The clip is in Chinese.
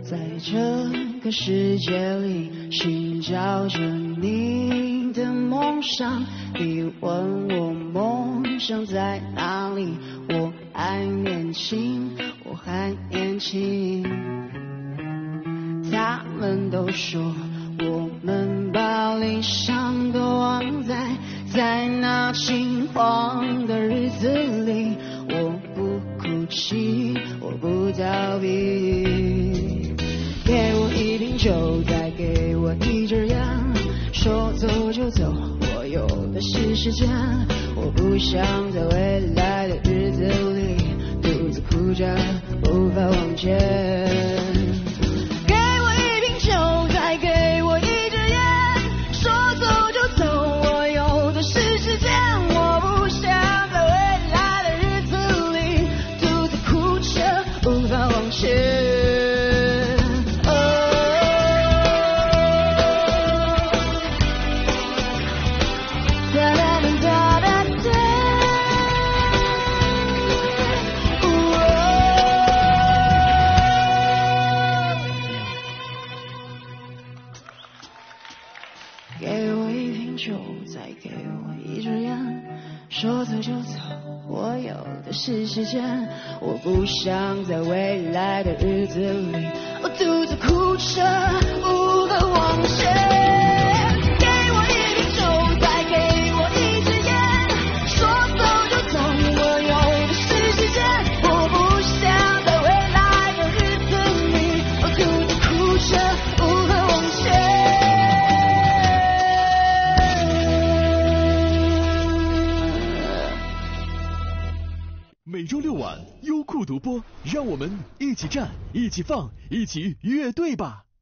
在这个世界里寻找着你的梦想，你问我梦想在哪里，我还年轻，我还年轻。他们都说我们把理想都忘在那轻狂的日子里，我不哭泣，我不逃避。给我一瓶酒，再给我一支烟，说走就走，我有的是时间。我不想在未来的日子里独自哭着无法往前。给我一瓶酒，再给我一支烟，说走就走，我有的是时间。我不想在未来的日子里独自哭着无法往前。给我一瓶酒，再给我一支烟，说走就走，我有的是时间。我不想在未来的日子里，我独自哭着无法往前。给我一瓶酒，再给我一支烟，说走就走，我有的是时间。我不想在未来的日子里，我独自哭着无法往前。 每周6晚，优酷独播，让我们一起站，一起放，一起乐队吧。